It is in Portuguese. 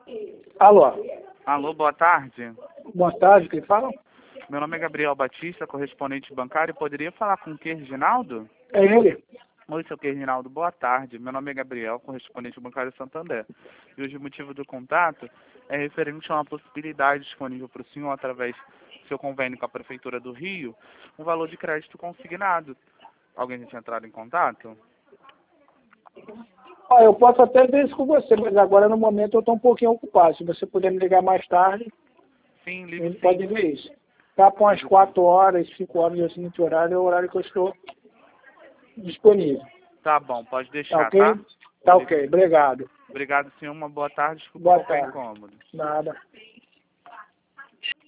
Alô, Alô, boa tarde. boa tarde, quem fala? Meu nome é Gabriel Batista, correspondente bancário. Poderia falar com o que, Reginaldo? É ele? Oi, seu Reginaldo, boa tarde. Meu nome é Gabriel, correspondente bancário Santander. E hoje o motivo do contato é referente a uma possibilidade disponível para o senhor, através do seu convênio com a Prefeitura do Rio, um valor de crédito consignado. Alguém já tinha entrado em contato? Ó, eu posso até ver isso com você, mas agora no momento eu estou um pouquinho ocupado. Se você puder me ligar mais tarde, Sim, a ligo gente sim. pode ver isso. Tá com as Ligo sim. 4 horas, 5 horas, assim, esse horário é o horário que eu estou disponível. Tá bom, pode Tá deixar, ok? tá? Tá Eu ligo ok, sim. obrigado. Obrigado, senhor. Uma boa tarde. Desculpa Boa qualquer tarde. incômodo. Nada.